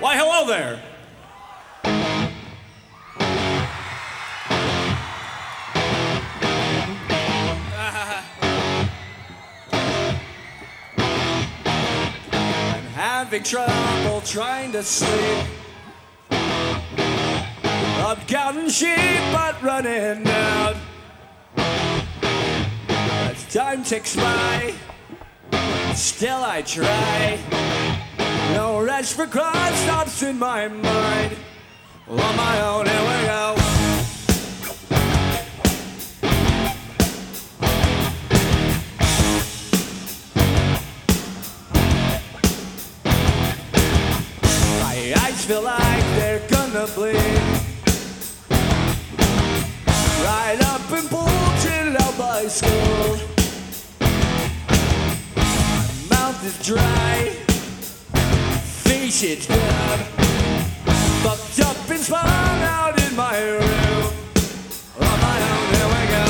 Why, hello there. I'm having trouble trying to sleep. I'm counting sheep but running out. As time ticks by, still I try. No rest for crime stops in my mind. On my own, here we go. My eyes feel like they're gonna bleed. Right up and bulging out my skull. My mouth is dry. It's good. Fucked up and spun out in my room. On my own, here we go.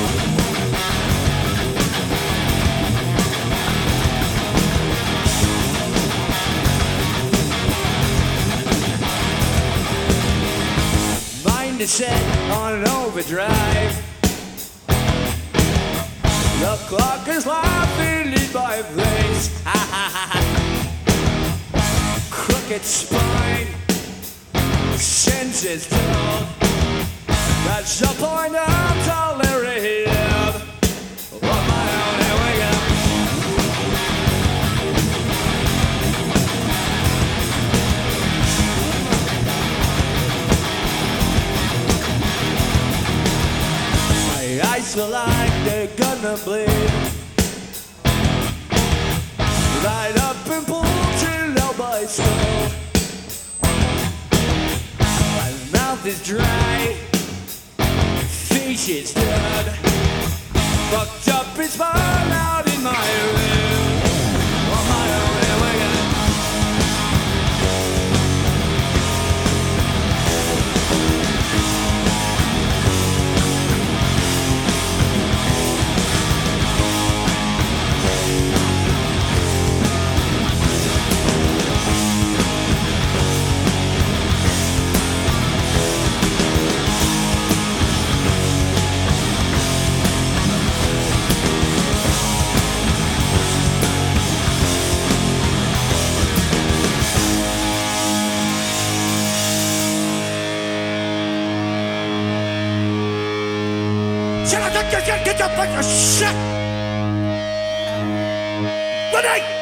Mind is set on overdrive. The clock is laughing in my face. Ha ha ha ha. Crooked spine, senses dull. That's the point of delirium. On my own, here we go. My eyes feel like they're gonna bleed. Right up and bulging out my skull. My mouth is dry, face is dead. Fucked up and spun out in my room. On my own, here we go. Get your fucking shit! Good night!